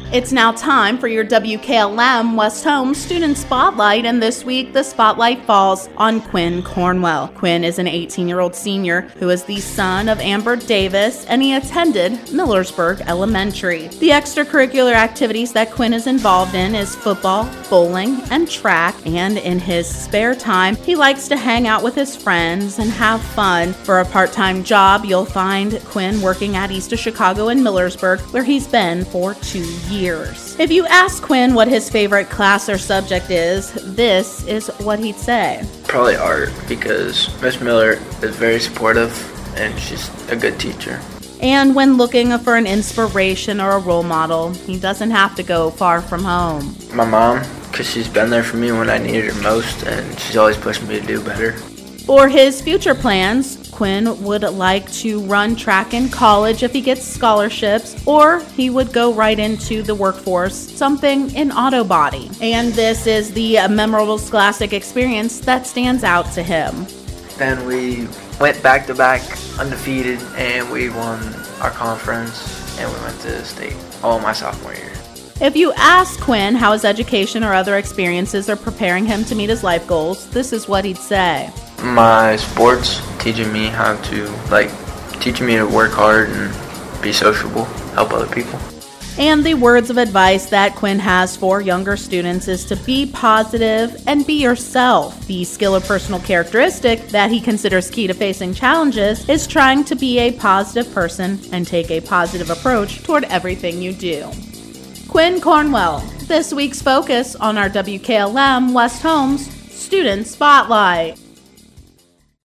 It's now time for your WKLM West Home Student Spotlight, and this week the spotlight falls on Quinn Cornwell. Quinn is an 18-year-old senior who is the son of Amber Davis, and he attended Millersburg Elementary. The extracurricular activities that Quinn is involved in is football, bowling, and track, and in his spare time, he likes to hang out with his friends and have fun. For a part-time job, you'll find Quinn working at East of Chicago in Millersburg, where he's been for 2 years. If you ask Quinn what his favorite class or subject is, this is what he'd say. Probably art, because Miss Miller is very supportive and she's a good teacher. And when looking for an inspiration or a role model, he doesn't have to go far from home. My mom, because she's been there for me when I needed her most, and she's always pushing me to do better. For his future plans, Quinn would like to run track in college if he gets scholarships, or he would go right into the workforce, something in auto body. And this is the memorable scholastic experience that stands out to him. Then we went back-to-back undefeated, and we won our conference, and we went to the state all my sophomore year. If you ask Quinn how his education or other experiences are preparing him to meet his life goals, this is what he'd say. My sports teaching me teaching me to work hard and be sociable, help other people. And the words of advice that Quinn has for younger students is to be positive and be yourself. The skill or personal characteristic that he considers key to facing challenges is trying to be a positive person and take a positive approach toward everything you do. Quinn Cornwell, this week's focus on our WKLM West Home's Student Spotlight.